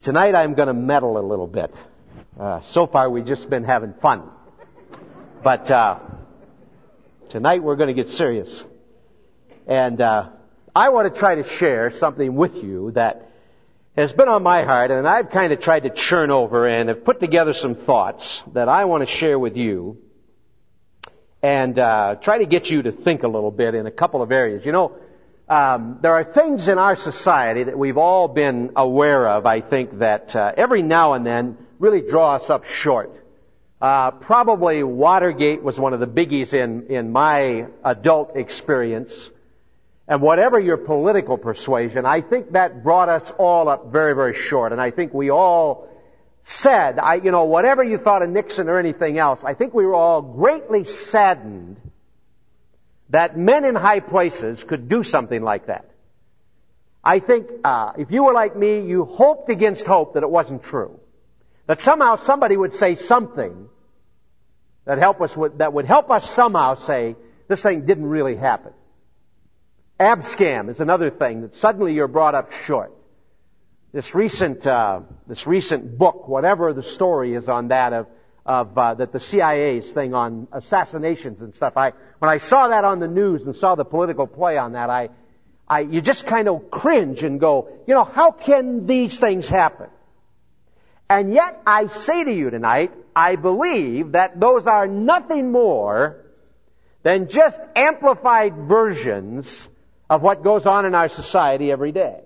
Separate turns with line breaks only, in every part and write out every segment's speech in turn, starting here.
Tonight I'm going to meddle a little bit. So far we've just been having fun. But tonight we're going to get serious. And I want to try to share something with you that has been on my heart, and I've kind of tried to churn over and have put together some thoughts that I want to share with you and try to get you to think a little bit in a couple of areas. You know, there are things in our society that we've all been aware of, I think, that every now and then really draw us up short. Probably Watergate was one of the biggies in my adult experience. And whatever your political persuasion, I think that brought us all up very, very short. And I think we all said, whatever you thought of Nixon or anything else, I think we were all greatly saddened that men in high places could do something like that. I think if you were like me, you hoped against hope that it wasn't true. That somehow somebody would say something that would help us somehow say, this thing didn't really happen. Abscam is another thing that suddenly you're brought up short. This recent book, whatever the story is on that that the CIA's thing on assassinations and stuff. When I saw that on the news and saw the political play on that, you just kind of cringe and go, how can these things happen? And yet I say to you tonight, I believe that those are nothing more than just amplified versions of what goes on in our society every day.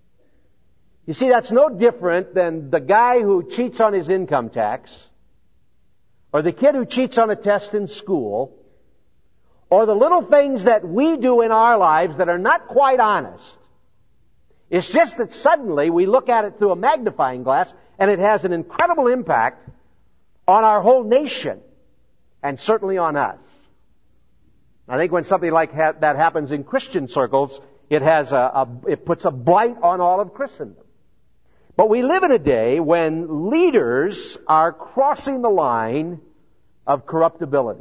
You see, that's no different than the guy who cheats on his income tax, or the kid who cheats on a test in school, or the little things that we do in our lives that are not quite honest. It's just that suddenly we look at it through a magnifying glass, and it has an incredible impact on our whole nation, and certainly on us. I think when something like that happens in Christian circles, it puts a blight on all of Christendom. But we live in a day when leaders are crossing the line of corruptibility.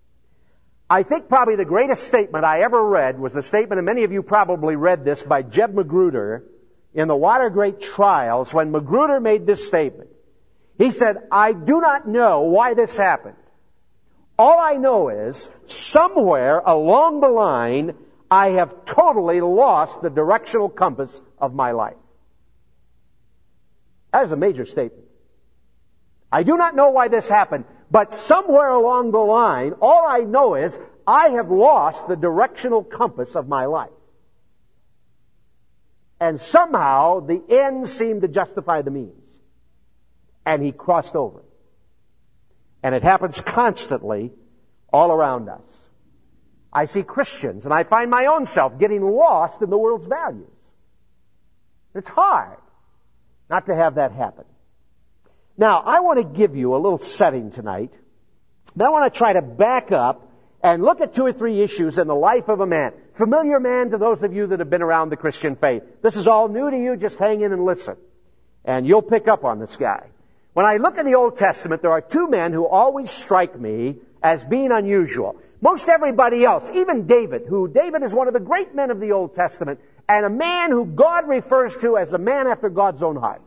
I think probably the greatest statement I ever read was a statement, and many of you probably read this, by Jeb Magruder in the Watergate trials, when Magruder made this statement. He said, I do not know why this happened. All I know is, somewhere along the line, I have totally lost the directional compass of my life. That is a major statement. I do not know why this happened, but somewhere along the line, all I know is, I have lost the directional compass of my life. And somehow, the end seemed to justify the means. And he crossed over. And it happens constantly all around us. I see Christians, and I find my own self getting lost in the world's values. It's hard not to have that happen. Now, I want to give you a little setting tonight. Then I want to try to back up and look at two or three issues in the life of a man. Familiar man to those of you that have been around the Christian faith. This is all new to you. Just hang in and listen. And you'll pick up on this guy. When I look in the Old Testament, there are two men who always strike me as being unusual. Most everybody else, even David is one of the great men of the Old Testament, and a man who God refers to as a man after God's own heart.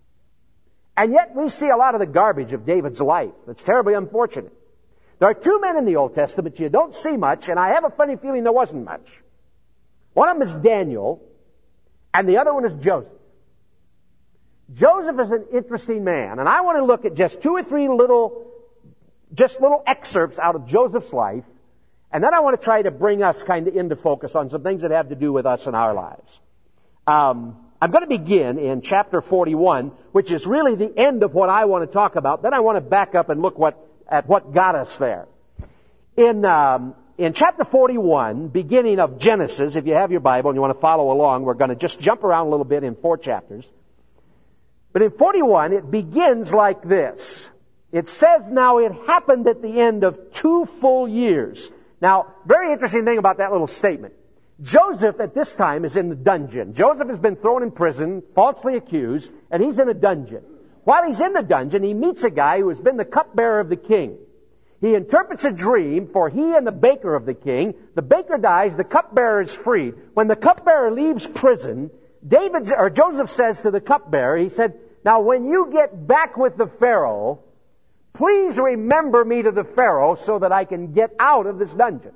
And yet we see a lot of the garbage of David's life. It's terribly unfortunate. There are two men in the Old Testament you don't see much, and I have a funny feeling there wasn't much. One of them is Daniel, and the other one is Joseph. Joseph is an interesting man, and I want to look at just two or three little excerpts out of Joseph's life, and then I want to try to bring us kind of into focus on some things that have to do with us in our lives. I'm going to begin in chapter 41, which is really the end of what I want to talk about. Then I want to back up and look at what got us there. In chapter 41, beginning of Genesis, if you have your Bible and you want to follow along, we're going to just jump around a little bit in 4 chapters. But in 41, it begins like this. It says, now it happened at the end of 2 full years. Now, very interesting thing about that little statement. Joseph at this time is in the dungeon. Joseph has been thrown in prison, falsely accused, and he's in a dungeon. While he's in the dungeon, he meets a guy who has been the cupbearer of the king. He interprets a dream for he and the baker of the king. The baker dies, the cupbearer is freed. When the cupbearer leaves prison, Joseph says to the cupbearer, he said,
Now, when you get back with the Pharaoh, please remember me to the Pharaoh so that I can get out of this dungeon.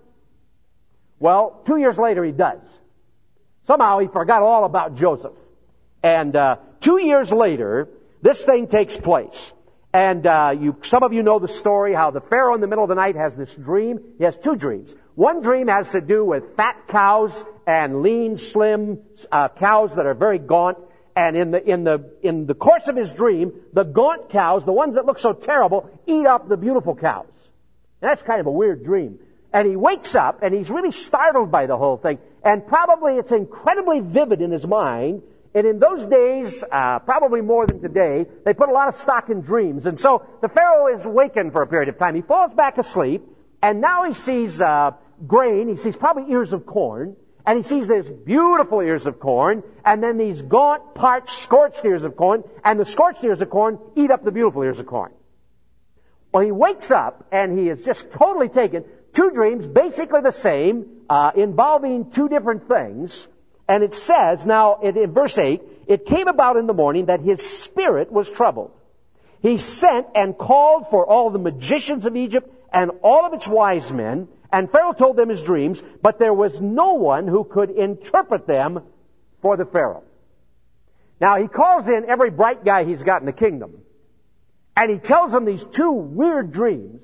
Well, 2 years later he does. Somehow he forgot all about Joseph. And 2 years later, this thing takes place. And some of you know the story, how the Pharaoh in the middle of the night has this dream. He has two dreams. One dream has to do with fat cows and lean, slim cows that are very gaunt. And in the course of his dream, the gaunt cows, the ones that look so terrible, eat up the beautiful cows. And that's kind of a weird dream. And he wakes up, and he's really startled by the whole thing. And probably it's incredibly vivid in his mind. And in those days, probably more than today, they put a lot of stock in dreams. And so the Pharaoh is wakened for a period of time. He falls back asleep, and now he sees grain. He sees probably ears of corn. And he sees these beautiful ears of corn, and then these gaunt, parched, scorched ears of corn, and the scorched ears of corn eat up the beautiful ears of corn. Well, he wakes up, and he is just totally taken. Two dreams, basically the same, involving two different things. And it says, now, in verse 8, it came about in the morning that his spirit was troubled. He sent and called for all the magicians of Egypt and all of its wise men, and Pharaoh told them his dreams, but there was no one who could interpret them for the Pharaoh. Now, he calls in every bright guy he's got in the kingdom, and he tells them these two weird dreams,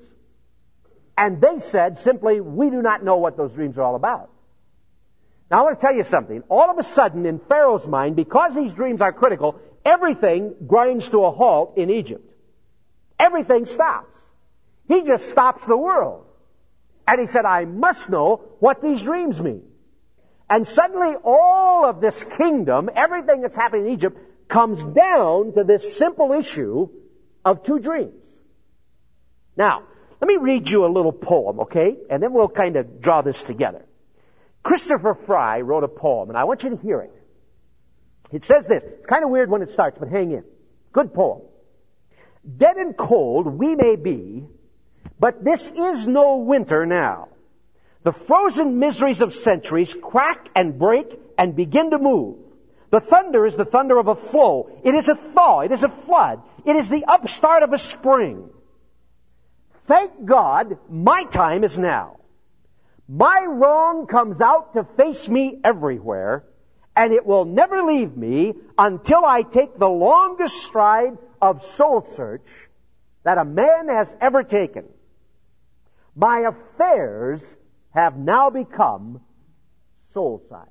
and they said simply, we do not know what those dreams are all about. Now, I want to tell you something. All of a sudden, in Pharaoh's mind, because these dreams are critical, everything grinds to a halt in Egypt. Everything stops. He just stops the world. And he said, I must know what these dreams mean. And suddenly all of this kingdom, everything that's happening in Egypt, comes down to this simple issue of two dreams. Now, let me read you a little poem, okay? And then we'll kind of draw this together. Christopher Fry wrote a poem, and I want you to hear it. It says this. It's kind of weird when it starts, but hang in. Good poem. Dead and cold we may be, but this is no winter now. The frozen miseries of centuries crack and break and begin to move. The thunder is the thunder of a flow. It is a thaw. It is a flood. It is the upstart of a spring. Thank God, my time is now. My wrong comes out to face me everywhere, and it will never leave me until I take the longest stride of soul search that a man has ever taken. My affairs have now become soul-sized.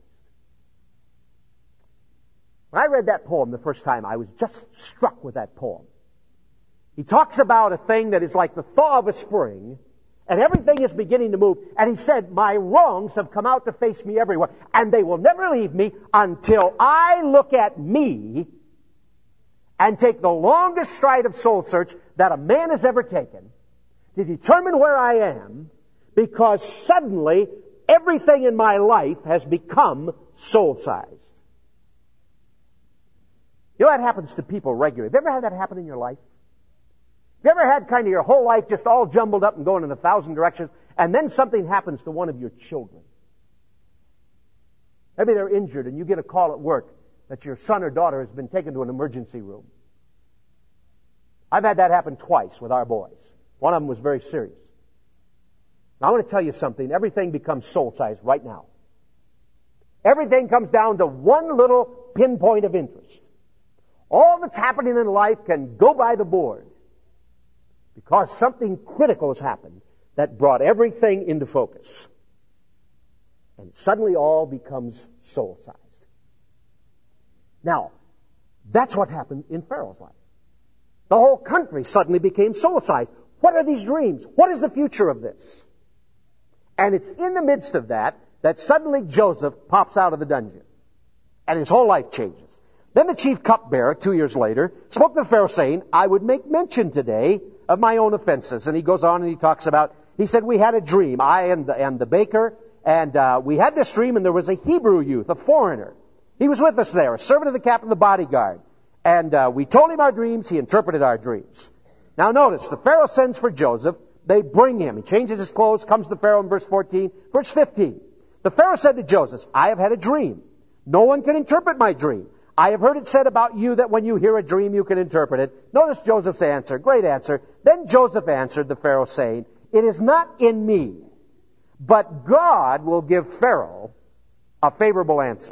When I read that poem the first time, I was just struck with that poem. He talks about a thing that is like the thaw of a spring, and everything is beginning to move. And he said, my wrongs have come out to face me everywhere, and they will never leave me until I look at me and take the longest stride of soul search that a man has ever taken to determine where I am, because suddenly everything in my life has become soul-sized. You know, that happens to people regularly. Have you ever had that happen in your life? Have you ever had kind of your whole life just all jumbled up and going in 1,000 directions, and then something happens to one of your children? Maybe they're injured and you get a call at work that your son or daughter has been taken to an emergency room. I've had that happen twice with our boys. One of them was very serious. Now, I want to tell you something. Everything becomes soul-sized right now. Everything comes down to one little pinpoint of interest. All that's happening in life can go by the board because something critical has happened that brought everything into focus. And suddenly all becomes soul-sized. Now, that's what happened in Pharaoh's life. The whole country suddenly became soul-sized. What are these dreams? What is the future of this? And it's in the midst of that suddenly Joseph pops out of the dungeon. And his whole life changes. Then the chief cupbearer, 2 years later, spoke to the Pharaoh saying, I would make mention today of my own offenses. And he goes on and he talks about, he said, we had a dream, I and the baker, and we had this dream, and there was a Hebrew youth, a foreigner. He was with us there, a servant of the captain of the bodyguard. And we told him our dreams, he interpreted our dreams. Now notice, the Pharaoh sends for Joseph, they bring him, he changes his clothes, comes to the Pharaoh in verse 14. Verse 15, the Pharaoh said to Joseph, I have had a dream. No one can interpret my dream. I have heard it said about you that when you hear a dream you can interpret it. Notice Joseph's answer. Great answer. Then Joseph answered the Pharaoh, saying, it is not in me, but God will give Pharaoh a favorable answer.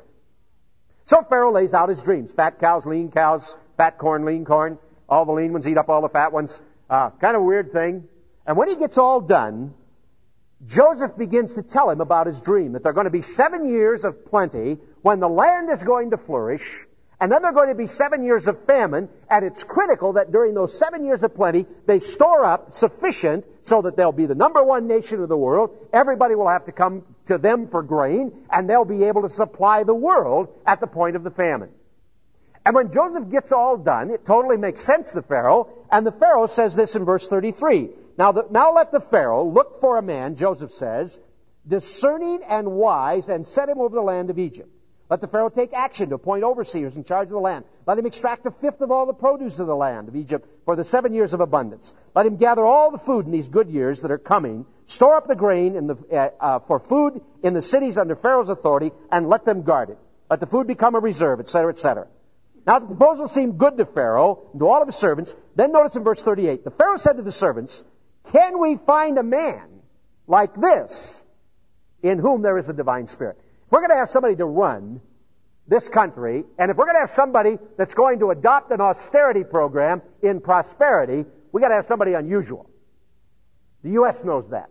So Pharaoh lays out his dreams. Fat cows, fat corn, lean corn. All the lean ones eat up all the fat ones. Kind of a weird thing. And when he gets all done, Joseph begins to tell him about his dream, that there are going to be 7 years of plenty when the land is going to flourish, and then there are going to be 7 years of famine, and it's critical that during those 7 years of plenty, they store up sufficient so that they'll be the number one nation of the world. Everybody will have to come to them for grain, and they'll be able to supply the world at the point of the famine. And when Joseph gets all done, it totally makes sense to Pharaoh, and the Pharaoh says this in verse 33. Now let the Pharaoh look for a man, Joseph says, discerning and wise, and set him over the land of Egypt. Let the Pharaoh take action to appoint overseers in charge of the land. Let him extract a fifth of all the produce of the land of Egypt for the 7 years of abundance. Let him gather all the food in these good years that are coming, store up the grain for food in the cities under Pharaoh's authority, and let them guard it. Let the food become a reserve, etc., etc. Now the proposal seemed good to Pharaoh and to all of his servants. Then notice in verse 38, the Pharaoh said to the servants, can we find a man like this in whom there is a divine spirit? If we're going to have somebody to run this country, and if we're going to have somebody that's going to adopt an austerity program in prosperity, we got to have somebody unusual. The U.S. knows that.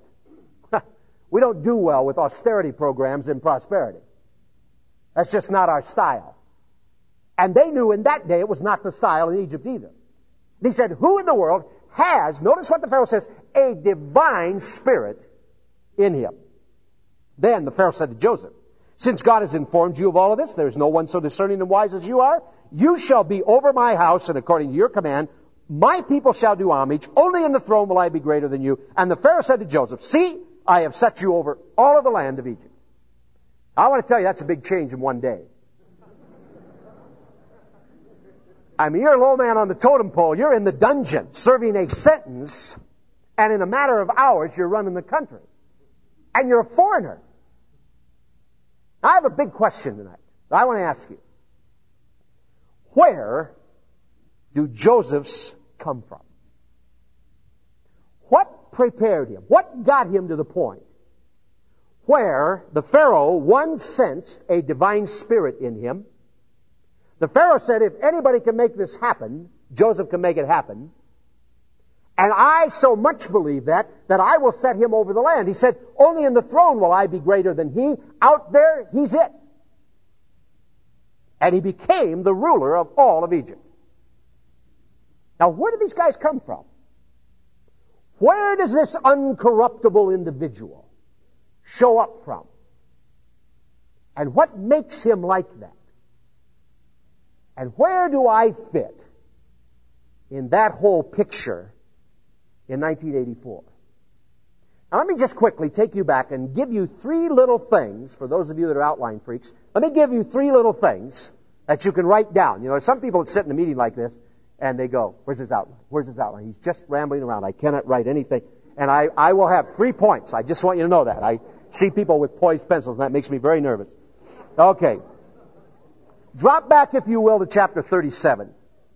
We don't do well with austerity programs in prosperity. That's just not our style. And they knew in that day it was not the style in Egypt either. And he said, who in the world has, notice what the Pharaoh says, a divine spirit in him? Then the Pharaoh said to Joseph, since God has informed you of all of this, there is no one so discerning and wise as you are. You shall be over my house, and according to your command, my people shall do homage. Only in the throne will I be greater than you. And the Pharaoh said to Joseph, see, I have set you over all of the land of Egypt. I want to tell you, that's a big change in one day. I mean, you're a low man on the totem pole. You're in the dungeon serving a sentence, and in a matter of hours, you're running the country. And you're a foreigner. I have a big question tonight that I want to ask you. Where do Josephs come from? What prepared him? What got him to the point where the Pharaoh once sensed a divine spirit in him? The Pharaoh said, if anybody can make this happen, Joseph can make it happen. And I so much believe that I will set him over the land. He said, only in the throne will I be greater than he. Out there, he's it. And he became the ruler of all of Egypt. Now, where do these guys come from? Where does this uncorruptible individual show up from? And what makes him like that? And where do I fit in that whole picture in 1984? Now let me just quickly take you back and give you 3 little things, for those of you that are outline freaks, let me give you 3 little things that you can write down. You know, some people that sit in a meeting like this, and they go, where's his outline? Where's his outline? He's just rambling around. I cannot write anything. And I will have 3 points. I just want you to know that. I see people with poised pencils, and that makes me very nervous. Okay. Drop back, if you will, to chapter 37.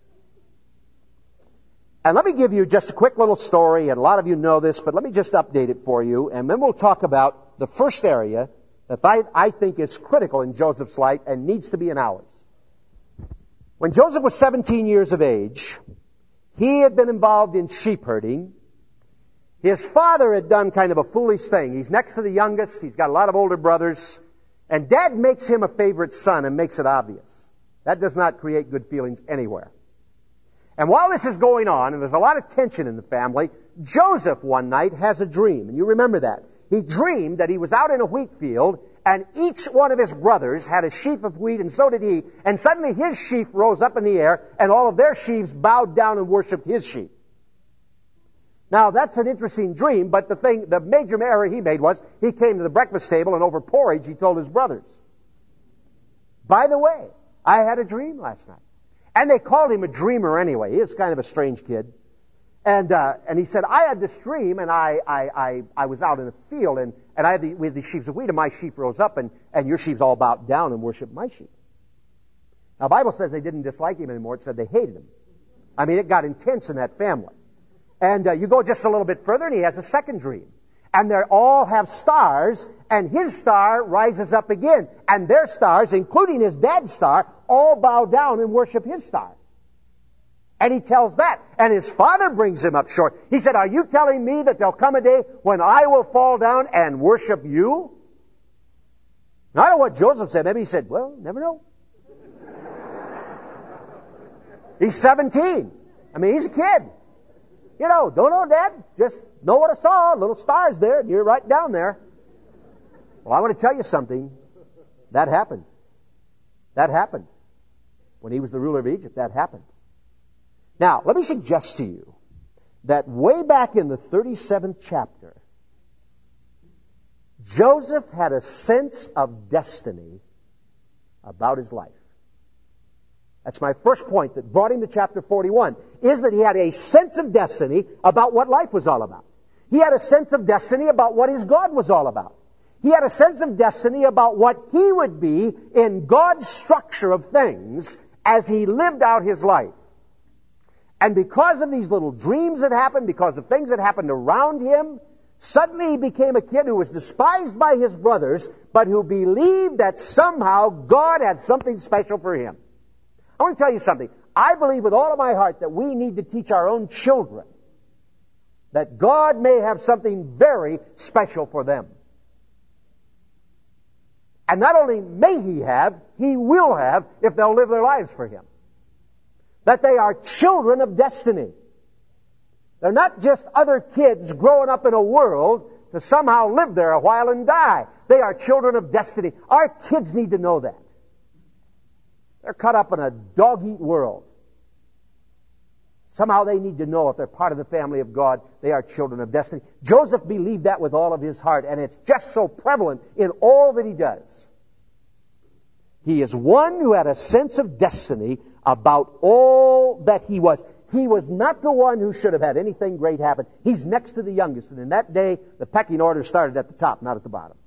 And let me give you just a quick little story, and a lot of you know this, but let me just update it for you, and then we'll talk about the first area that I think is critical in Joseph's life and needs to be in ours. When Joseph was 17 years of age, he had been involved in sheep herding. His father had done kind of a foolish thing. He's next to the youngest. He's got a lot of older brothers. And Dad makes him a favorite son and makes it obvious. That does not create good feelings anywhere. And while this is going on, and there's a lot of tension in the family, Joseph one night has a dream. And you remember that. He dreamed that he was out in a wheat field, and each one of his brothers had a sheaf of wheat, and so did he. And suddenly his sheaf rose up in the air, and all of their sheaves bowed down and worshipped his sheep. Now, that's an interesting dream, but the major error he made was he came to the breakfast table, and over porridge he told his brothers, by the way, I had a dream last night. And they called him a dreamer anyway. He is kind of a strange kid. And he said, I had this dream, and I was out in a field, and I had we had these sheaves of wheat, and my sheep rose up, and your sheaves all bowed down and worshiped my sheep. Now, the Bible says they didn't dislike him anymore. It said they hated him. I mean, it got intense in that family. And you go just a little bit further, and he has a second dream. And they all have stars, and his star rises up again. And their stars, including his dad's star, all bow down and worship his star. And he tells that. And his father brings him up short. He said, are you telling me that there'll come a day when I will fall down and worship you? Now, I don't know what Joseph said. Maybe he said, well, never know. He's 17. I mean, he's a kid. You know, don't know, Dad. Just know what I saw. Little stars there. And you're right down there. Well, I want to tell you something. That happened. That happened. When he was the ruler of Egypt, that happened. Now, let me suggest to you that way back in the 37th chapter, Joseph had a sense of destiny about his life. That's my first point that brought him to chapter 41, is that he had a sense of destiny about what life was all about. He had a sense of destiny about what his God was all about. He had a sense of destiny about what he would be in God's structure of things as he lived out his life. And because of these little dreams that happened, because of things that happened around him, suddenly he became a kid who was despised by his brothers, but who believed that somehow God had something special for him. I want to tell you something. I believe with all of my heart that we need to teach our own children that God may have something very special for them. And not only may He have, He will have if they'll live their lives for Him. That they are children of destiny. They're not just other kids growing up in a world to somehow live there a while and die. They are children of destiny. Our kids need to know that. They're caught up in a dog-eat world. Somehow they need to know if they're part of the family of God, they are children of destiny. Joseph believed that with all of his heart, and it's just so prevalent in all that he does. He is one who had a sense of destiny about all that he was. He was not the one who should have had anything great happen. He's next to the youngest, and in that day, the pecking order started at the top, not at the bottom.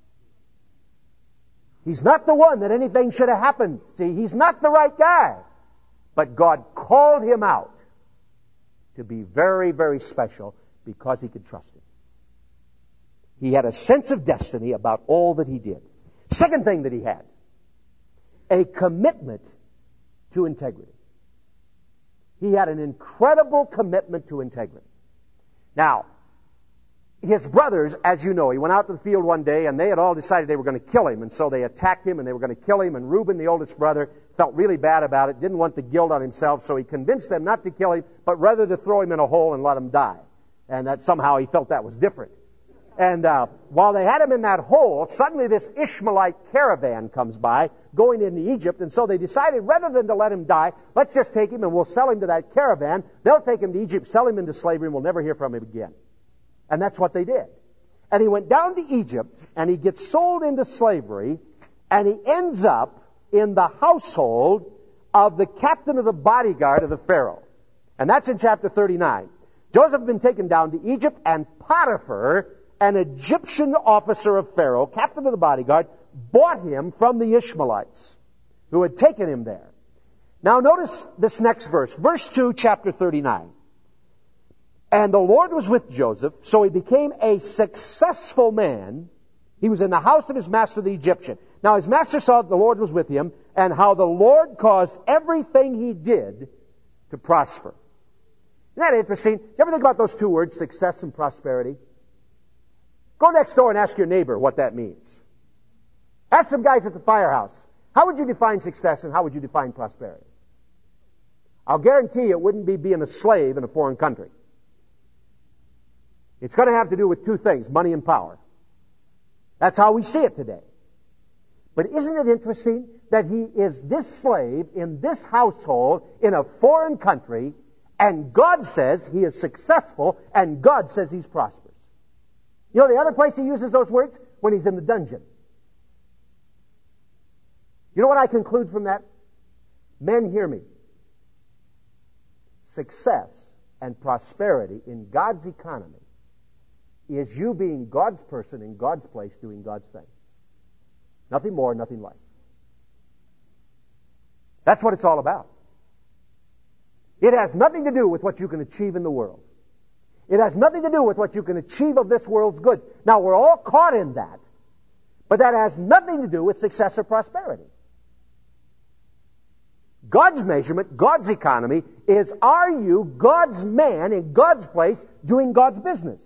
He's not the one that anything should have happened. See, he's not the right guy. But God called him out to be very, very special because He could trust him. He had a sense of destiny about all that he did. Second thing that he had, a commitment to integrity. He had an incredible commitment to integrity. Now, his brothers, as you know, he went out to the field one day and they had all decided they were going to kill him. And so they attacked him and they were going to kill him. And Reuben, the oldest brother, felt really bad about it, didn't want the guilt on himself. So he convinced them not to kill him, but rather to throw him in a hole and let him die. And that somehow he felt that was different. And while they had him in that hole, suddenly this Ishmaelite caravan comes by going into Egypt. And so they decided rather than to let him die, let's just take him and we'll sell him to that caravan. They'll take him to Egypt, sell him into slavery, and we'll never hear from him again. And that's what they did. And he went down to Egypt, and he gets sold into slavery, and he ends up in the household of the captain of the bodyguard of the Pharaoh. And that's in chapter 39. Joseph had been taken down to Egypt, and Potiphar, an Egyptian officer of Pharaoh, captain of the bodyguard, bought him from the Ishmaelites who had taken him there. Now notice this next verse. Verse 2, chapter 39. And the Lord was with Joseph, so he became a successful man. He was in the house of his master, the Egyptian. Now his master saw that the Lord was with him, and how the Lord caused everything he did to prosper. Isn't that interesting? Do you ever think about those two words, success and prosperity? Go next door and ask your neighbor what that means. Ask some guys at the firehouse. How would you define success and how would you define prosperity? I'll guarantee you it wouldn't be being a slave in a foreign country. It's going to have to do with two things, money and power. That's how we see it today. But isn't it interesting that he is this slave in this household in a foreign country, and God says he is successful, and God says he's prosperous. You know the other place he uses those words? When he's in the dungeon. You know what I conclude from that? Men, hear me. Success and prosperity in God's economy is you being God's person in God's place doing God's thing. Nothing more, nothing less. That's what it's all about. It has nothing to do with what you can achieve in the world. It has nothing to do with what you can achieve of this world's goods. Now, we're all caught in that, but that has nothing to do with success or prosperity. God's measurement, God's economy, is, are you God's man in God's place doing God's business?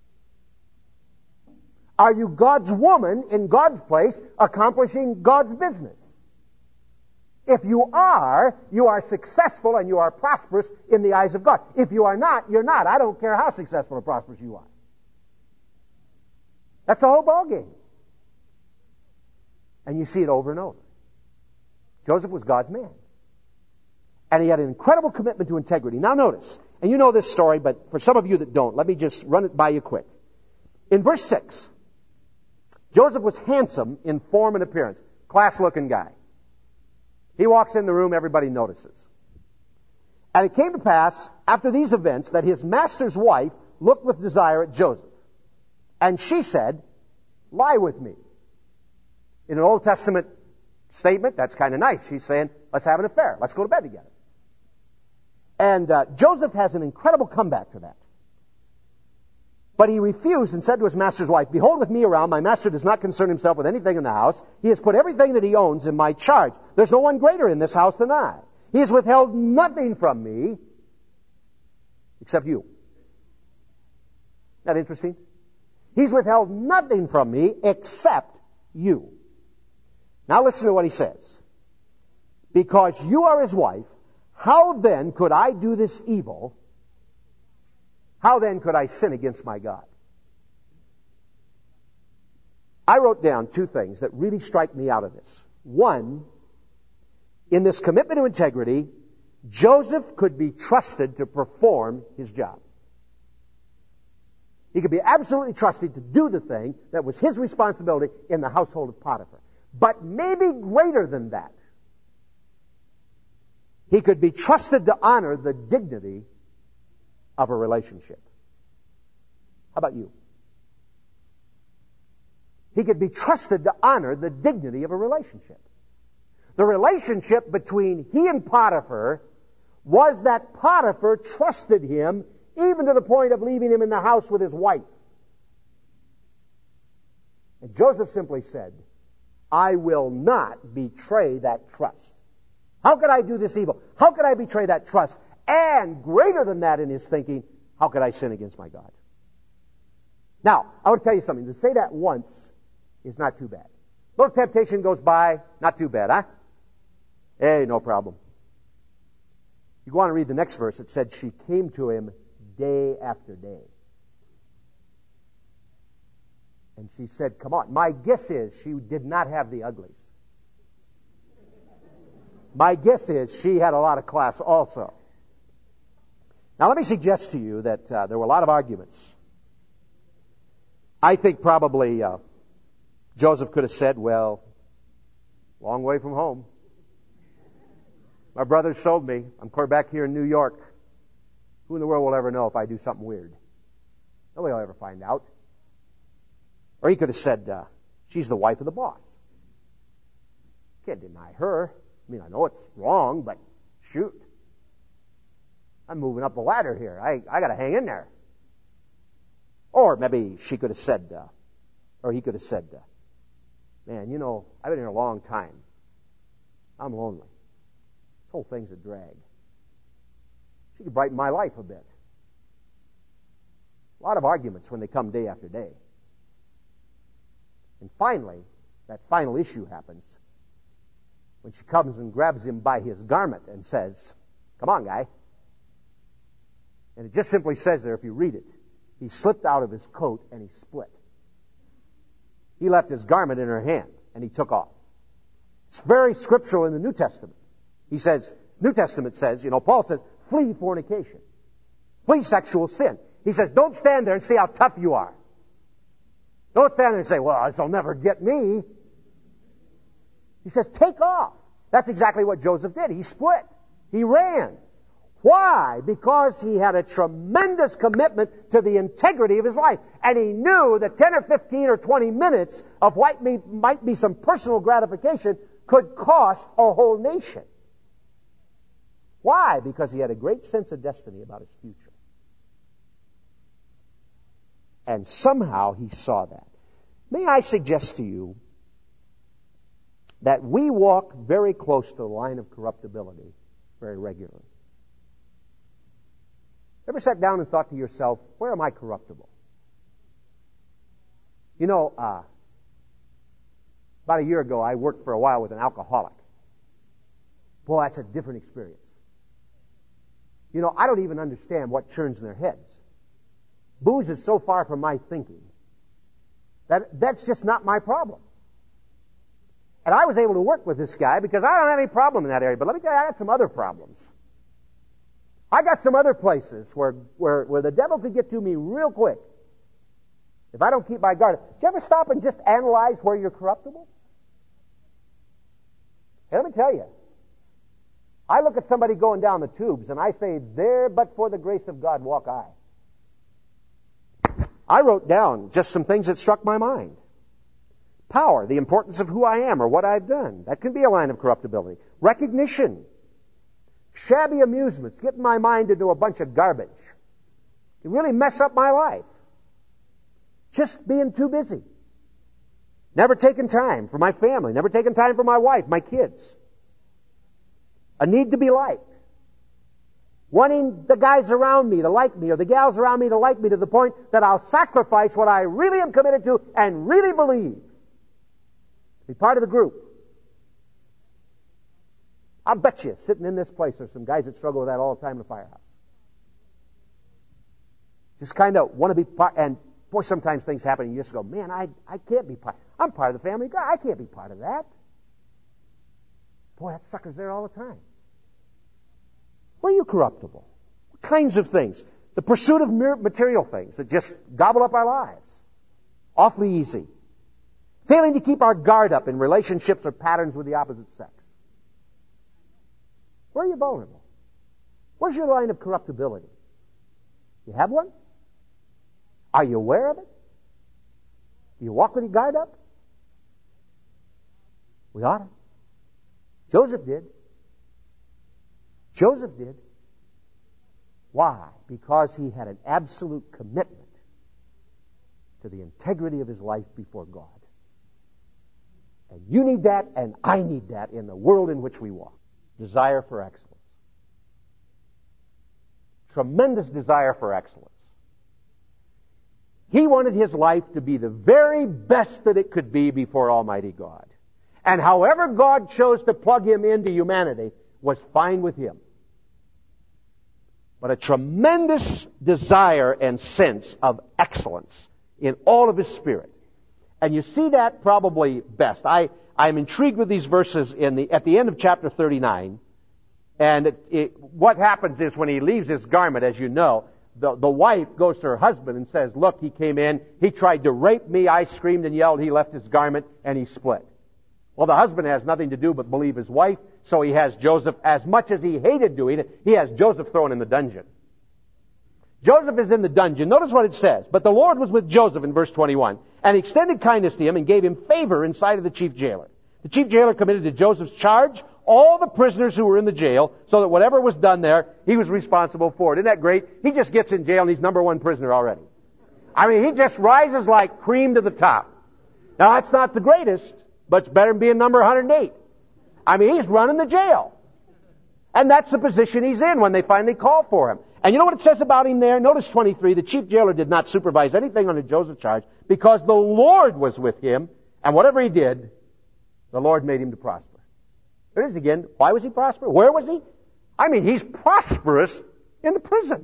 Are you God's woman in God's place accomplishing God's business? If you are successful and you are prosperous in the eyes of God. If you are not, you're not. I don't care how successful or prosperous you are. That's the whole ballgame. And you see it over and over. Joseph was God's man. And he had an incredible commitment to integrity. Now notice, and you know this story, but for some of you that don't, let me just run it by you quick. In verse 6, Joseph was handsome in form and appearance. Class-looking guy. He walks in the room, everybody notices. And it came to pass, after these events, that his master's wife looked with desire at Joseph. And she said, lie with me. In an Old Testament statement, that's kind of nice. She's saying, let's have an affair. Let's go to bed together. And Joseph has an incredible comeback to that. But he refused and said to his master's wife, behold, with me around, my master does not concern himself with anything in the house. He has put everything that he owns in my charge. There's no one greater in this house than I. He has withheld nothing from me except you. Isn't that interesting? He's withheld nothing from me except you. Now listen to what he says. Because you are his wife, how then could I do this evil? How then could I sin against my God? I wrote down two things that really strike me out of this. One, in this commitment to integrity, Joseph could be trusted to perform his job. He could be absolutely trusted to do the thing that was his responsibility in the household of Potiphar. But maybe greater than that, he could be trusted to honor the dignity of a relationship. How about you? He could be trusted to honor the dignity of a relationship. The relationship between he and Potiphar was that Potiphar trusted him even to the point of leaving him in the house with his wife. And Joseph simply said, I will not betray that trust. How could I do this evil? How could I betray that trust? And greater than that in his thinking, how could I sin against my God? Now, I want to tell you something. To say that once is not too bad. A little temptation goes by, not too bad, huh? Hey, no problem. You go on and read the next verse. It said, she came to him day after day. And she said, come on. My guess is she did not have the uglies. My guess is she had a lot of class also. Now let me suggest to you that there were a lot of arguments. I think probably Joseph could have said, well, long way from home. My brother sold me. I'm clear back here in New York. Who in the world will ever know if I do something weird? Nobody will ever find out. Or he could have said, she's the wife of the boss. Can't deny her. I mean, I know it's wrong, but shoot. I'm moving up the ladder here. I got to hang in there. Or maybe she could have said, or he could have said, man, you know, I've been here a long time. I'm lonely. This whole thing's a drag. She could brighten my life a bit. A lot of arguments when they come day after day. And finally, that final issue happens when she comes and grabs him by his garment and says, come on, guy. And it just simply says there, if you read it, he slipped out of his coat and he split. He left his garment in her hand and he took off. It's very scriptural in the New Testament. He says, New Testament says, Paul says, flee fornication. Flee sexual sin. He says, don't stand there and see how tough you are. Don't stand there and say, well, this will never get me. He says, take off. That's exactly what Joseph did. He split. He ran. Why? Because he had a tremendous commitment to the integrity of his life. And he knew that 10 or 15 or 20 minutes of what might be some personal gratification could cost a whole nation. Why? Because he had a great sense of destiny about his future. And somehow he saw that. May I suggest to you that we walk very close to the line of corruptibility very regularly. Ever sat down and thought to yourself, where am I corruptible? You know, about a year ago, I worked for a while with an alcoholic. Boy, that's a different experience. You know, I don't even understand what churns in their heads. Booze is so far from my thinking that's just not my problem. And I was able to work with this guy because I don't have any problem in that area. But let me tell you, I got some other problems. I got some other places where the devil could get to me real quick if I don't keep my guard. Do you ever stop and just analyze where you're corruptible? Hey, let me tell you. I look at somebody going down the tubes and I say, there but for the grace of God walk I. I wrote down just some things that struck my mind. Power, the importance of who I am or what I've done. That can be a line of corruptibility. Recognition. Shabby amusements, getting my mind into a bunch of garbage. Can really mess up my life. Just being too busy. Never taking time for my family. Never taking time for my wife, my kids. A need to be liked. Wanting the guys around me to like me or the gals around me to like me to the point that I'll sacrifice what I really am committed to and really believe. Be part of the group. I'll bet you, sitting in this place, there's some guys that struggle with that all the time in the firehouse. Just kind of want to be part, and boy, sometimes things happen and you just go, man, I can't be part. I'm part of the family of God. I can't be part of that. Boy, that sucker's there all the time. Where are you corruptible? What kinds of things? The pursuit of material things that just gobble up our lives. Awfully easy. Failing to keep our guard up in relationships or patterns with the opposite sex. Where are you vulnerable? Where's your line of corruptibility? You have one? Are you aware of it? Do you walk with your guard up? We ought to. Joseph did. Joseph did. Why? Because he had an absolute commitment to the integrity of his life before God. And you need that, and I need that in the world in which we walk. Desire for excellence. Tremendous desire for excellence. He wanted his life to be the very best that it could be before Almighty God. And however God chose to plug him into humanity was fine with him. But a tremendous desire and sense of excellence in all of his spirit. And you see that probably best. I'm intrigued with these verses at the end of chapter 39. And what happens is when he leaves his garment, as you know, the wife goes to her husband and says, look, he came in, he tried to rape me, I screamed and yelled, he left his garment, and he split. Well, the husband has nothing to do but believe his wife, so he has Joseph, as much as he hated doing it, he has Joseph thrown in the dungeon. Joseph is in the dungeon. Notice what it says. But the Lord was with Joseph in verse 21, and extended kindness to him and gave him favor in sight of the chief jailer. The chief jailer committed to Joseph's charge all the prisoners who were in the jail, so that whatever was done there, he was responsible for it. Isn't that great? He just gets in jail and he's number one prisoner already. I mean, he just rises like cream to the top. Now, that's not the greatest, but it's better than being number 108. I mean, he's running the jail. And that's the position he's in when they finally call for him. And you know what it says about him there? Notice 23, the chief jailer did not supervise anything under Joseph's charge because the Lord was with him, and whatever he did, the Lord made him to prosper. There it is again. Why was he prosperous? Where was he? I mean, he's prosperous in the prison.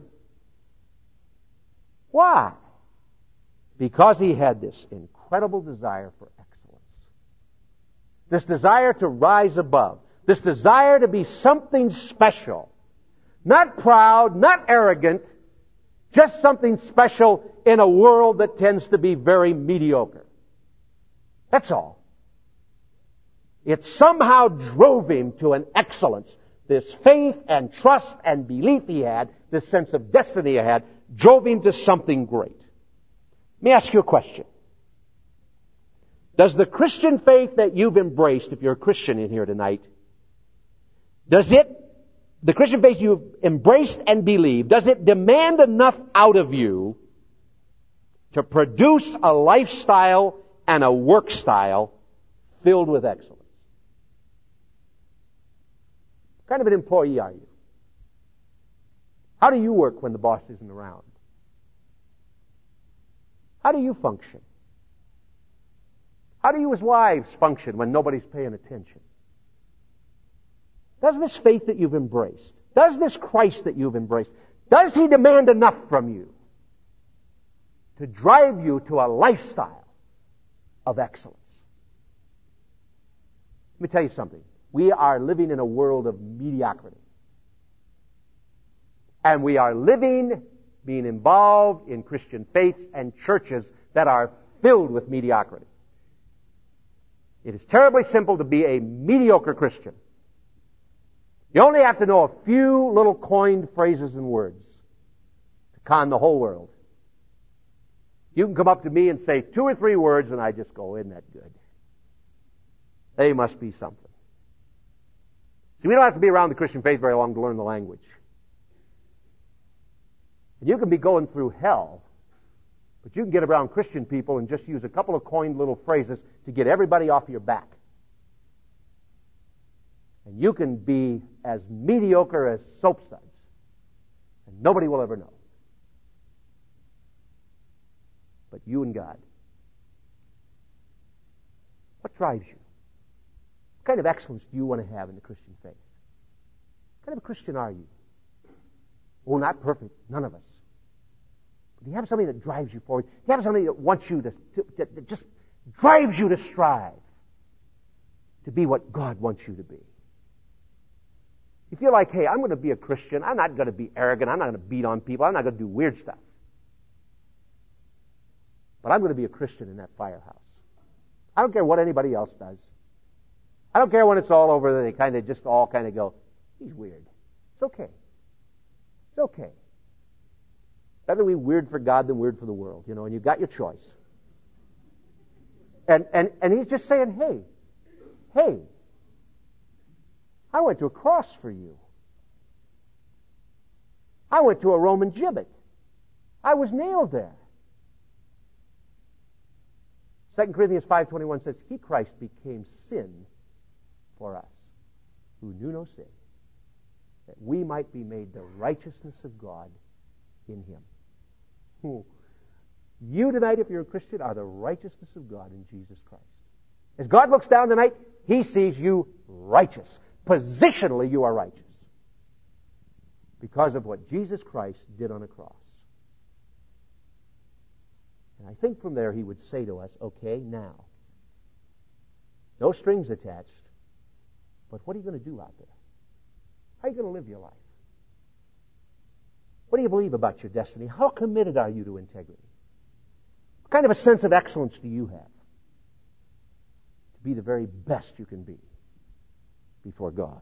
Why? Because he had this incredible desire for excellence. This desire to rise above. This desire to be something special. Not proud, not arrogant, just something special in a world that tends to be very mediocre. That's all. It somehow drove him to an excellence. This faith and trust and belief he had, this sense of destiny he had, drove him to something great. Let me ask you a question. Does the Christian faith that you've embraced, if you're a Christian in here tonight, does it the Christian faith you've embraced and believed, does it demand enough out of you to produce a lifestyle and a work style filled with excellence? What kind of an employee are you? How do you work when the boss isn't around? How do you function? How do you as wives function when nobody's paying attention? Does this faith that you've embraced, does this Christ that you've embraced, does He demand enough from you to drive you to a lifestyle of excellence? Let me tell you something. We are living in a world of mediocrity. And we are being involved in Christian faiths and churches that are filled with mediocrity. It is terribly simple to be a mediocre Christian. You only have to know a few little coined phrases and words to con the whole world. You can come up to me and say 2 or 3 words, and I just go, isn't that good? They must be something. See, we don't have to be around the Christian faith very long to learn the language. And you can be going through hell, but you can get around Christian people and just use a couple of coined little phrases to get everybody off your back. And you can be as mediocre as soap suds, and nobody will ever know. But you and God. What drives you? What kind of excellence do you want to have in the Christian faith? What kind of a Christian are you? Oh, not perfect. None of us. But do you have something that drives you forward? Do you have something that wants you that just drives you to strive to be what God wants you to be? You feel like, hey, I'm going to be a Christian. I'm not going to be arrogant. I'm not going to beat on people. I'm not going to do weird stuff. But I'm going to be a Christian in that firehouse. I don't care what anybody else does. I don't care when it's all over, they kind of just all kind of go, he's weird. It's okay. It's okay. Better be weird for God than weird for the world, and you got your choice. And he's just saying, hey, I went to a cross for you. I went to a Roman gibbet. I was nailed there. 2 Corinthians 5:21 says, He, Christ, became sin for us, who knew no sin, that we might be made the righteousness of God in Him. You tonight, if you're a Christian, are the righteousness of God in Jesus Christ. As God looks down tonight, He sees you righteous. Positionally, you are righteous because of what Jesus Christ did on the cross. And I think from there He would say to us, okay, now, no strings attached, but what are you going to do out there? How are you going to live your life? What do you believe about your destiny? How committed are you to integrity? What kind of a sense of excellence do you have to be the very best you can be before God?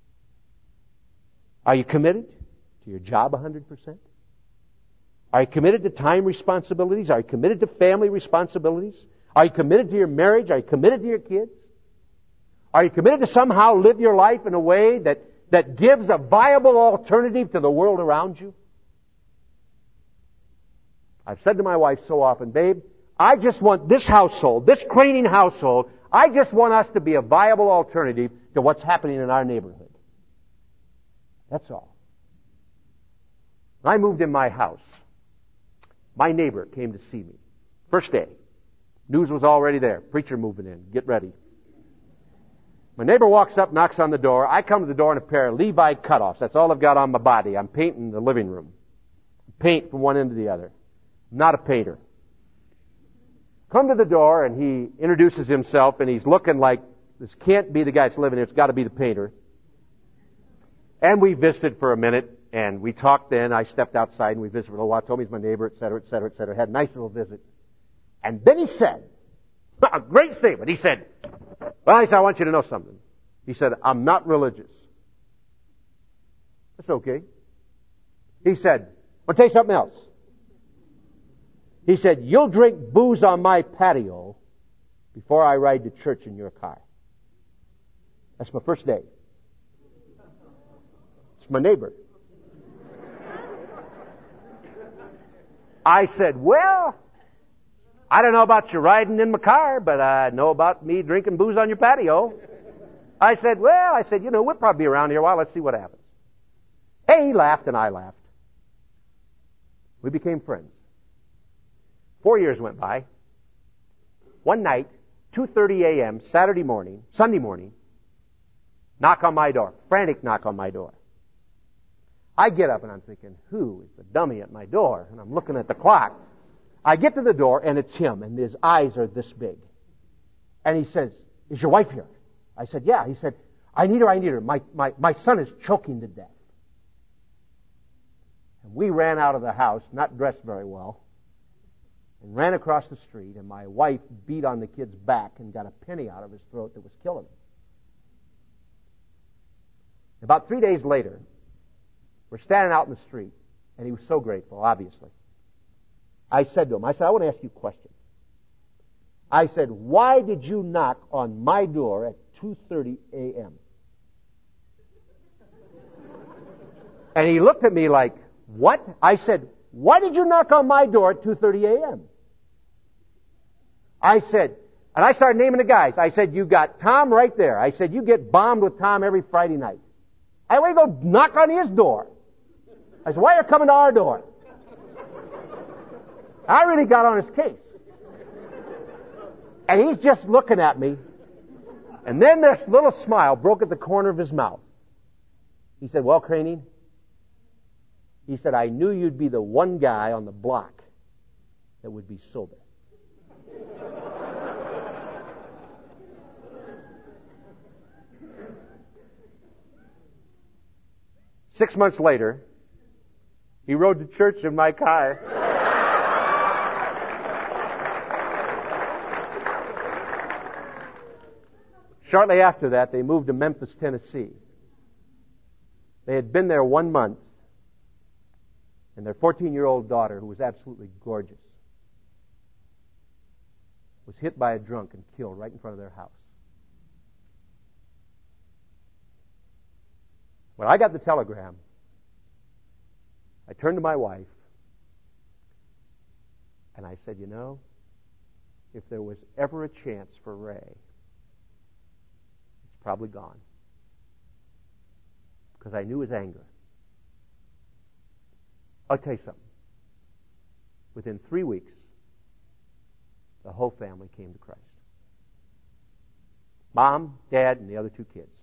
Are you committed to your job 100%? Are you committed to time responsibilities? Are you committed to family responsibilities? Are you committed to your marriage? Are you committed to your kids? Are you committed to somehow live your life in a way that gives a viable alternative to the world around you? I've said to my wife so often, babe, I just want this household, this Craning household, I just want us to be a viable alternative to what's happening in our neighborhood. That's all. When I moved in my house, my neighbor came to see me. First day. News was already there. Preacher moving in. Get ready. My neighbor walks up, knocks on the door. I come to the door in a pair of Levi cutoffs. That's all I've got on my body. I'm painting the living room. Paint from one end to the other. I'm not a painter. Come to the door, and he introduces himself, and he's looking like, this can't be the guy that's living here. It's got to be the painter. And we visited for a minute, and we talked then. I stepped outside, and we visited for a little while. Told me he's my neighbor, et cetera, et cetera, et cetera. Had a nice little visit. And then he said, a great statement. He said, well, he said, I want you to know something. He said, I'm not religious. That's okay. He said, I'll tell you something else. He said, you'll drink booze on my patio before I ride to church in your car. That's my first day. It's my neighbor. I said, well, I don't know about you riding in my car, but I know about me drinking booze on your patio. I said, we'll probably be around here a while. Let's see what happens. Hey, he laughed and I laughed. We became friends. 4 years went by. One night, 2:30 a.m., Sunday morning, knock on my door. Frantic knock on my door. I get up and I'm thinking, who is the dummy at my door? And I'm looking at the clock. I get to the door and it's him, and his eyes are this big. And he says, is your wife here? I said, yeah. He said, I need her. My son is choking to death. And we ran out of the house, not dressed very well, and ran across the street, and my wife beat on the kid's back and got a penny out of his throat that was killing him. About 3 days later, we're standing out in the street, and he was so grateful, obviously. I said to him, I want to ask you a question. I said, why did you knock on my door at 2:30 a.m.? And he looked at me like, what? I said, why did you knock on my door at 2:30 a.m.? I said, and I started naming the guys. I said, you got Tom right there. I said, you get bombed with Tom every Friday night. I want to go knock on his door. I said, why are you coming to our door? I really got on his case. And he's just looking at me. And then this little smile broke at the corner of his mouth. He said, well, Craning, he said, I knew you'd be the one guy on the block that would be sober. Six months later, he rode to church in my car. Shortly after that, they moved to Memphis, Tennessee. They had been there 1 month, and their 14-year-old daughter, who was absolutely gorgeous, was hit by a drunk and killed right in front of their house. When I got the telegram, I turned to my wife, and I said, if there was ever a chance for Ray, it's probably gone. Because I knew his anger. I'll tell you something. Within 3 weeks, the whole family came to Christ. Mom, Dad, and the other 2 kids.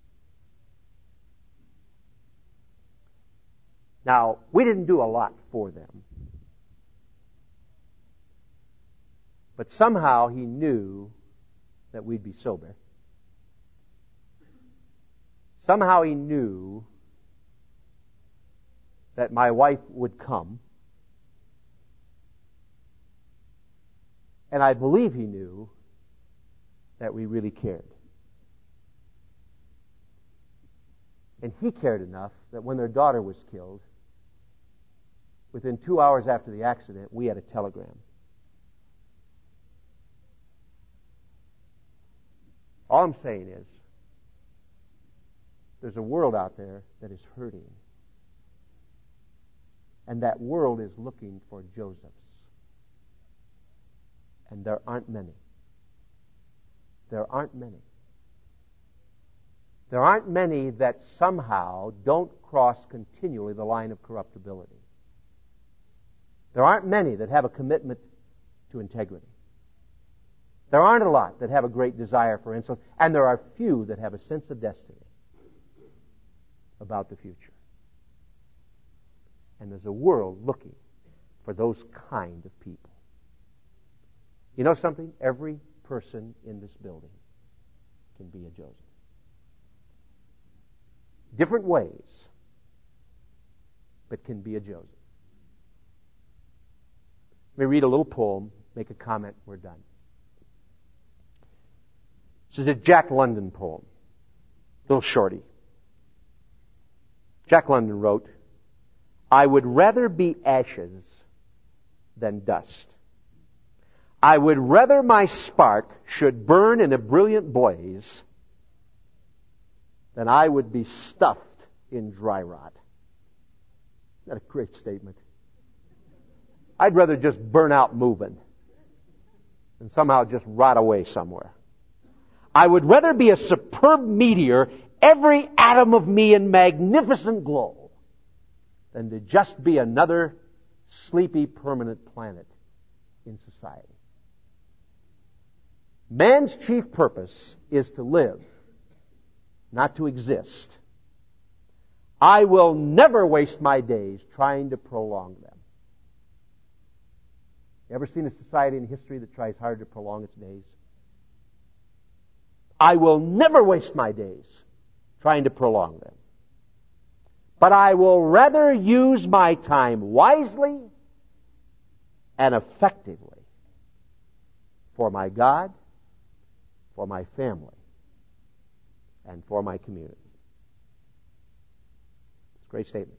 Now, we didn't do a lot for them. But somehow he knew that we'd be sober. Somehow he knew that my wife would come. And I believe he knew that we really cared. And he cared enough that when their daughter was killed, within 2 hours after the accident, we had a telegram. All I'm saying is, there's a world out there that is hurting. And that world is looking for Josephs. And there aren't many. There aren't many. There aren't many that somehow don't cross continually the line of corruptibility. There aren't many that have a commitment to integrity. There aren't a lot that have a great desire for excellence, and there are few that have a sense of destiny about the future. And there's a world looking for those kind of people. You know something? Every person in this building can be a Joseph. Different ways, but can be a Joseph. Let me read a little poem, make a comment, we're done. This is a Jack London poem, a little shorty. Jack London wrote, I would rather be ashes than dust. I would rather my spark should burn in a brilliant blaze than I would be stuffed in dry rot. Isn't that a great statement? I'd rather just burn out moving than somehow just rot away somewhere. I would rather be a superb meteor, every atom of me in magnificent glow, than to just be another sleepy permanent planet in society. Man's chief purpose is to live, not to exist. I will never waste my days trying to prolong them. You ever seen a society in history that tries hard to prolong its days? I will never waste my days trying to prolong them. But I will rather use my time wisely and effectively for my God, for my family, and for my community. It's a great statement.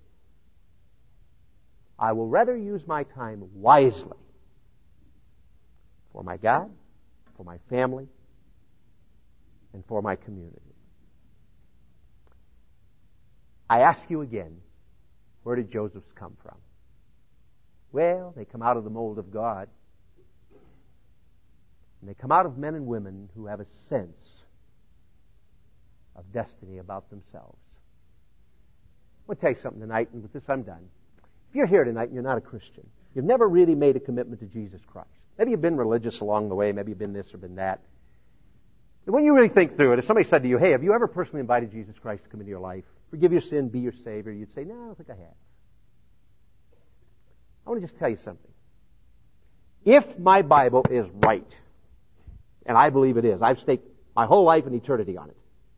I will rather use my time wisely for my God, for my family, and for my community. I ask you again, where did Joseph's come from? Well, they come out of the mold of God. And they come out of men and women who have a sense of destiny about themselves. I want to tell you something tonight, and with this I'm done. If you're here tonight and you're not a Christian, you've never really made a commitment to Jesus Christ. Maybe you've been religious along the way, maybe you've been this or been that. And when you really think through it, if somebody said to you, hey, have you ever personally invited Jesus Christ to come into your life, forgive your sin, be your Savior, you'd say, no, I don't think I have. I want to just tell you something. If my Bible is right, and I believe it is, I've staked my whole life and eternity on it.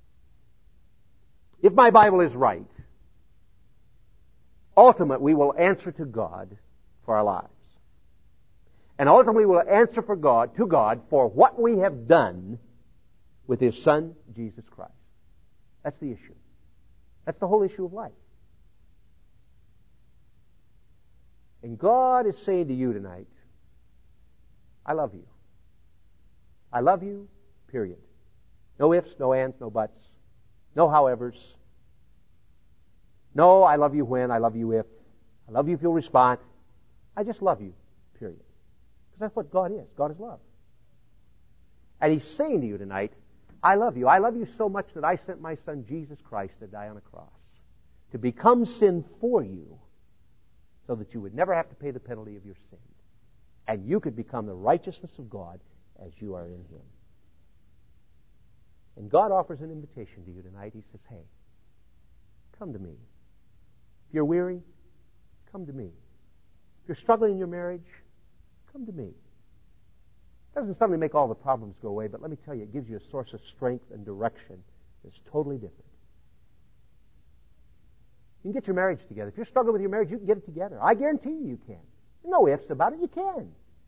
If my Bible is right, ultimately we will answer to God for our lives. And ultimately we will answer to God for what we have done with His Son, Jesus Christ. That's the issue. That's the whole issue of life. And God is saying to you tonight, I love you. I love you, period. No ifs, no ands, no buts. No howevers. No, I love you when, I love you if. I love you if you'll respond. I just love you, period. Because that's what God is. God is love. And He's saying to you tonight, I love you. I love you so much that I sent my Son Jesus Christ to die on a cross, to become sin for you, so that you would never have to pay the penalty of your sin. And you could become the righteousness of God as you are in Him. And God offers an invitation to you tonight. He says, hey, come to me. If you're weary, come to me. If you're struggling in your marriage, come to me. It doesn't suddenly make all the problems go away, but let me tell you, it gives you a source of strength and direction that's totally different. You can get your marriage together. If you're struggling with your marriage, you can get it together. I guarantee you can. There's no ifs about it. You can.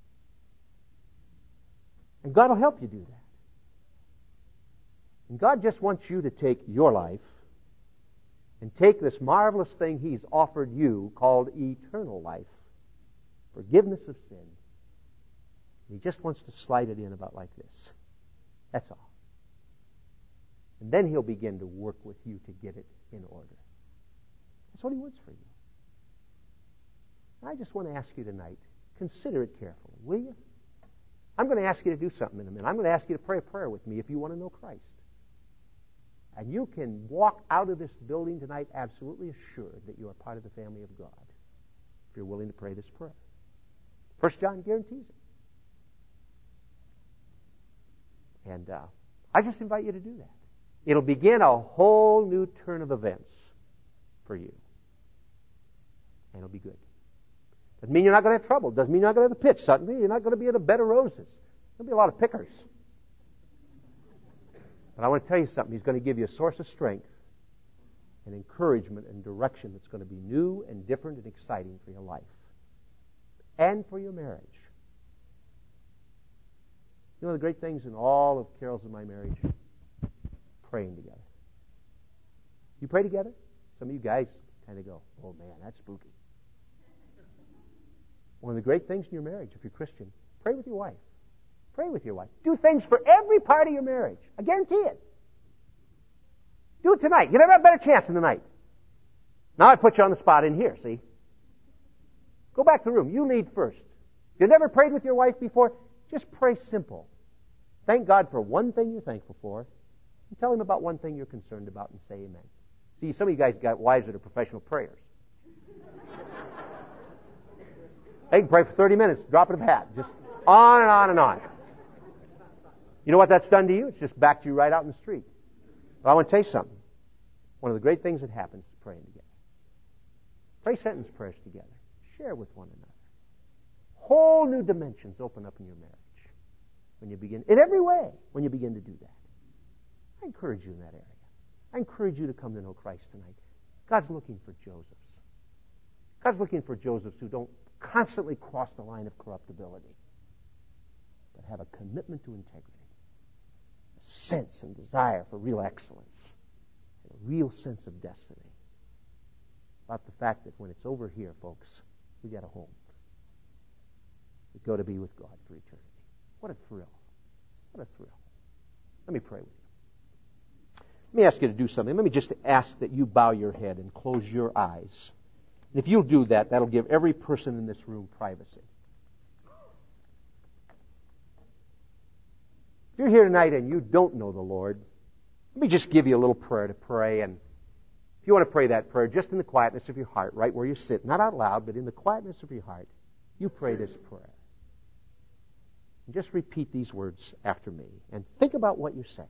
And God will help you do that. And God just wants you to take your life and take this marvelous thing He's offered you called eternal life, forgiveness of sin. He just wants to slide it in about like this. That's all. And then He'll begin to work with you to get it in order. That's what He wants for you. I just want to ask you tonight, consider it carefully, will you? I'm going to ask you to do something in a minute. I'm going to ask you to pray a prayer with me if you want to know Christ. And you can walk out of this building tonight absolutely assured that you are part of the family of God if you're willing to pray this prayer. 1 John guarantees it. And I just invite you to do that. It'll begin a whole new turn of events for you. And it'll be good. Doesn't mean you're not going to have trouble. Doesn't mean you're not going to have the pits. Suddenly you're not going to be in a bed of roses. There'll be a lot of pickers. But I want to tell you something. He's going to give you a source of strength and encouragement and direction that's going to be new and different and exciting for your life and for your marriage. You know the great things in all of Carol's and my marriage? Praying together. You pray together? Some of you guys kind of go, oh man, that's spooky. One of the great things in your marriage, if you're Christian, pray with your wife. Pray with your wife. Do things for every part of your marriage. I guarantee it. Do it tonight. You never have a better chance than tonight. Now I put you on the spot in here, see? Go back to the room. You lead first. If you've never prayed with your wife before, just pray simple. Thank God for one thing you're thankful for, and tell Him about one thing you're concerned about, and say amen. See, some of you guys got wives that are professional prayers. They can pray for 30 minutes, drop it a hat, just on and on and on. You know what that's done to you? It's just backed you right out in the street. But I want to tell you something. One of the great things that happens is praying together. Pray sentence prayers together. Share with one another. Whole new dimensions open up in your marriage when you begin, in every way, when you begin to do that. I encourage you in that area. I encourage you to come to know Christ tonight. God's looking for Josephs. God's looking for Josephs who don't constantly cross the line of corruptibility, but have a commitment to integrity, a sense and desire for real excellence, and a real sense of destiny. About the fact that when it's over here, folks, we got a home. We go to be with God for eternity. What a thrill. What a thrill. Let me pray with you. Let me ask you to do something. Let me just ask that you bow your head and close your eyes. And if you'll do that, that'll give every person in this room privacy. If you're here tonight and you don't know the Lord, let me just give you a little prayer to pray. And if you want to pray that prayer, just in the quietness of your heart, right where you sit, not out loud, but in the quietness of your heart, you pray this prayer. And just repeat these words after me. And think about what you're saying.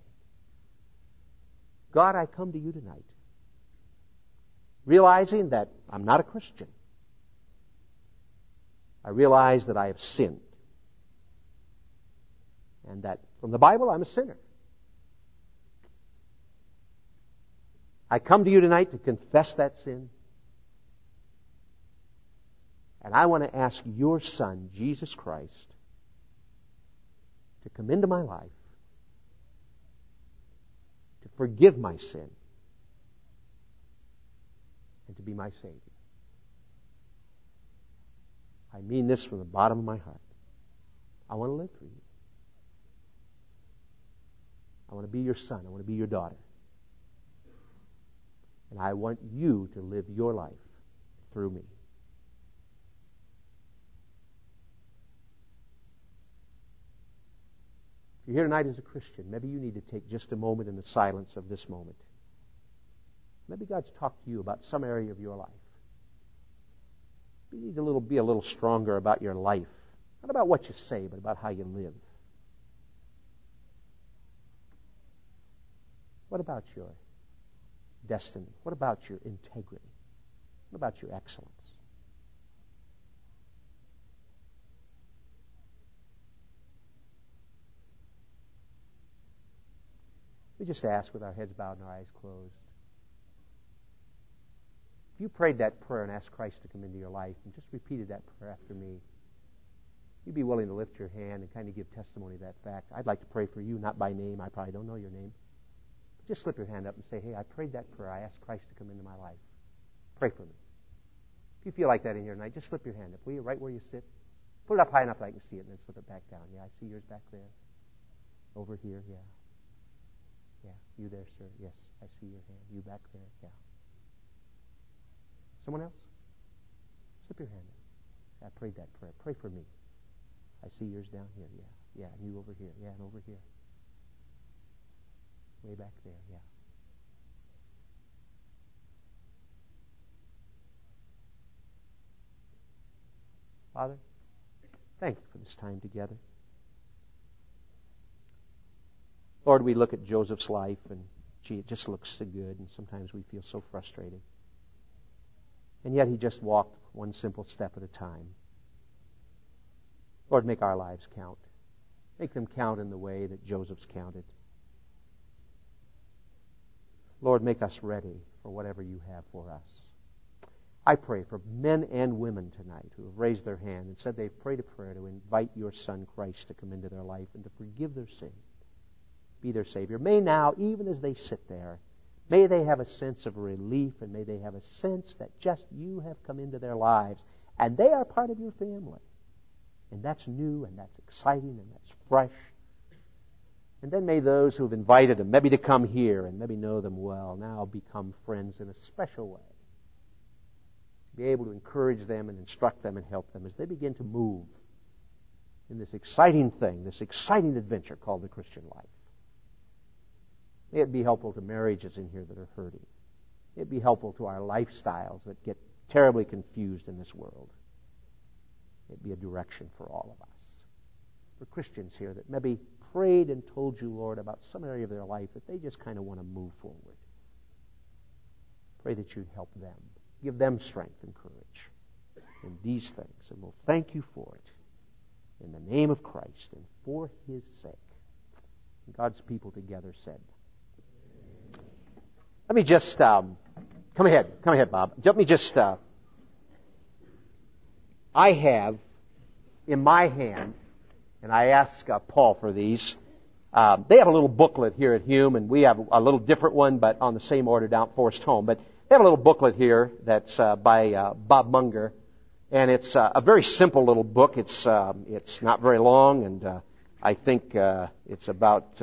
God, I come to you tonight, realizing that I'm not a Christian. I realize that I have sinned. And that from the Bible, I'm a sinner. I come to you tonight to confess that sin. And I want to ask your Son, Jesus Christ, to come into my life, to forgive my sin, and to be my Savior. I mean this from the bottom of my heart. I want to live for you. I want to be your son. I want to be your daughter. And I want you to live your life through me. If you're here tonight as a Christian, maybe you need to take just a moment in the silence of this moment. Maybe God's talked to you about some area of your life. You need to be a little stronger about your life. Not about what you say, but about how you live. What about your destiny? What about your integrity? What about your excellence? We just ask with our heads bowed and our eyes closed. If you prayed that prayer and asked Christ to come into your life and just repeated that prayer after me, you'd be willing to lift your hand and kind of give testimony of that fact. I'd like to pray for you, not by name. I probably don't know your name. But just slip your hand up and say, hey, I prayed that prayer. I asked Christ to come into my life. Pray for me. If you feel like that in here tonight, just slip your hand up. Will you, right where you sit? Put it up high enough that I can see it, and then slip it back down. Yeah, I see yours back there. Over here, yeah. Yeah, you there, sir. Yes, I see your hand. You back there, yeah. Someone else? Slip your hand up. I prayed that prayer. Pray for me. I see yours down here, yeah. Yeah, and you over here, yeah, and over here. Way back there, yeah. Father, thank you for this time together. Lord, we look at Joseph's life and, gee, it just looks so good, and sometimes we feel so frustrated. And yet he just walked one simple step at a time. Lord, make our lives count. Make them count in the way that Joseph's counted. Lord, make us ready for whatever you have for us. I pray for men and women tonight who have raised their hand and said they've prayed a prayer to invite your Son Christ to come into their life and to forgive their sin, be their Savior. May now, even as they sit there, may they have a sense of relief, and may they have a sense that just you have come into their lives and they are part of your family. And that's new, and that's exciting, and that's fresh. And then may those who have invited them, maybe to come here and maybe know them well, now become friends in a special way.
be able to encourage them and instruct them and help them as they begin to move in this exciting thing, this exciting adventure called the Christian life. May it be helpful to marriages in here that are hurting. May it be helpful to our lifestyles that get terribly confused in this world. May it be a direction for all of us. For Christians here that maybe prayed and told you, Lord, about some area of their life that they just kind of want to move forward. Pray that you'd help them. Give them strength and courage in these things. And we'll thank you for it in the name of Christ and for His sake. And God's people together said. Let me just, come ahead, Bob. Let me just, I have in my hand, and I asked Paul for these. They have a little booklet here at Hume, and we have a little different one, but on the same order down at Forest Home. But they have a little booklet here that's by Bob Munger, and it's a very simple little book. It's not very long, and I think it's about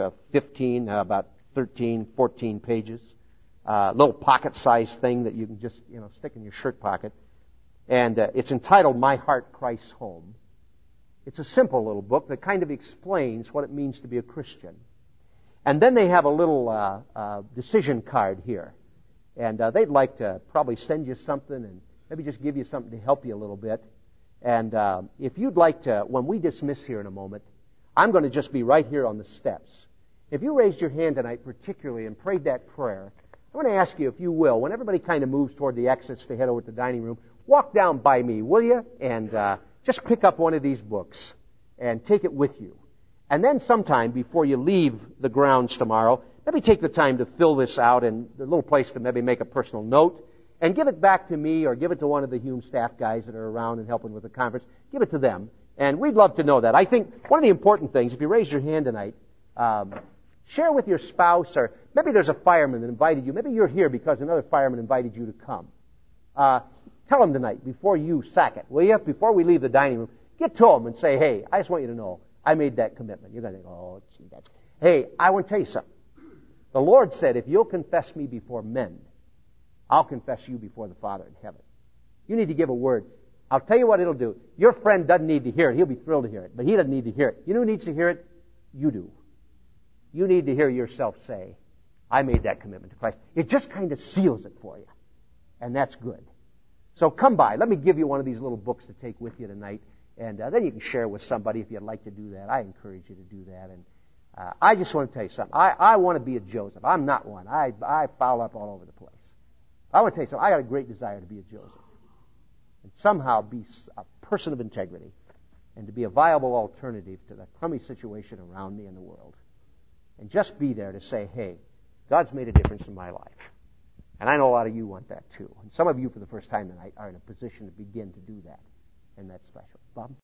13, 14 pages. Little pocket-sized thing that you can just stick in your shirt pocket, and it's entitled "My Heart, Christ's Home." It's a simple little book that kind of explains what it means to be a Christian. And then they have a little decision card here. And they'd like to probably send you something and maybe just give you something to help you a little bit. And if you'd like to, when we dismiss here in a moment, I'm going to just be right here on the steps. If you raised your hand tonight particularly and prayed that prayer, I'm going to ask you, if you will, when everybody kind of moves toward the exits to head over to the dining room, walk down by me, will you? And just pick up one of these books and take it with you. And then sometime before you leave the grounds tomorrow, maybe take the time to fill this out and a little place to maybe make a personal note and give it back to me or give it to one of the Hume staff guys that are around and helping with the conference. Give it to them. And we'd love to know that. I think one of the important things, if you raise your hand tonight, share with your spouse, or maybe there's a fireman that invited you. Maybe you're here because another fireman invited you to come. Tell them tonight, before you sack it, will you? Before we leave the dining room, get to them and say, hey, I just want you to know, I made that commitment. You're going to think, oh, gee, that's... Hey, I want to tell you something. The Lord said, if you'll confess me before men, I'll confess you before the Father in heaven. You need to give a word. I'll tell you what it'll do. Your friend doesn't need to hear it. He'll be thrilled to hear it, but he doesn't need to hear it. You know who needs to hear it? You do. You need to hear yourself say, I made that commitment to Christ. It just kind of seals it for you. And that's good. So come by. Let me give you one of these little books to take with you tonight. And then you can share with somebody if you'd like to do that. I encourage you to do that. And I just want to tell you something. I want to be a Joseph. I'm not one. I foul up all over the place. I want to tell you something. I got a great desire to be a Joseph. And somehow be a person of integrity. And to be a viable alternative to the crummy situation around me in the world. And just be there to say, hey, God's made a difference in my life. And I know a lot of you want that too. And some of you for the first time tonight are in a position to begin to do that. And that's special. Bob?